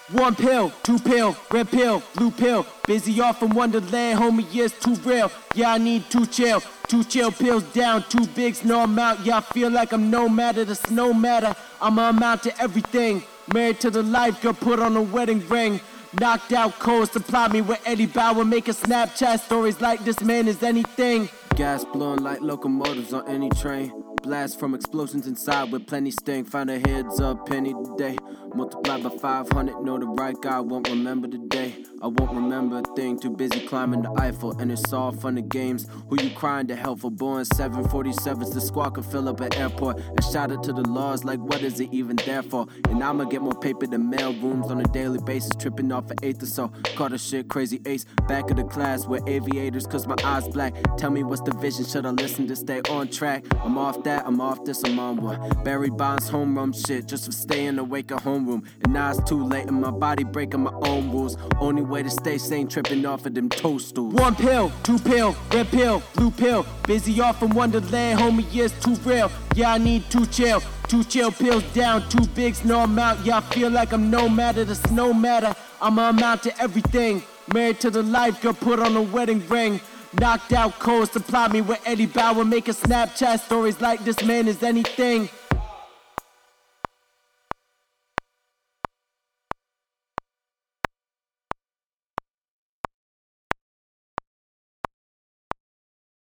One pill, two pill, red pill, blue pill. Busy off in Wonderland, homie, it's too real. Yeah, I need two chill pills down, too big, no amount. Yeah, I feel like I'm no matter, the no matter. I'm a amount to everything. Married to the life, girl, put on a wedding ring. Knocked out cold, supply me with Eddie Bauer. Making Snapchat stories like this man is anything. Gas blowing like locomotives on any train. Blast from explosions inside with plenty sting. Found a heads up penny today. Multiplied by 500, know the right guy won't remember the day. I won't remember a thing, too busy climbing the Eiffel. And it's all fun and games, who you crying to help for? Boeing 747s, the squad could fill up an airport. And shout out to the laws, like what is it even there for? And I'ma get more paper than mail rooms on a daily basis. Tripping off an eighth or so, caught a shit crazy ace. Back of the class with aviators, cause my eyes black. Tell me what's the vision, should I listen to stay on track? I'm off that, I'm off this, I'm on one. Barry Bonds homeroom shit, just for staying awake at homeroom. And now it's too late and my body breaking my own rules. Only way to stay sane, tripping off of them toadstools. One pill, two pill, red pill, blue pill. Busy off in Wonderland, homie, it's too real. Yeah, I need two chill pills down, too big, no amount. Yeah, I feel like I'm no matter, the no matter. I'm a amount to everything. Married to the life, girl, put on a wedding ring. Knocked out cold, supply me with Eddie Bauer. Making Snapchat stories like this man is anything.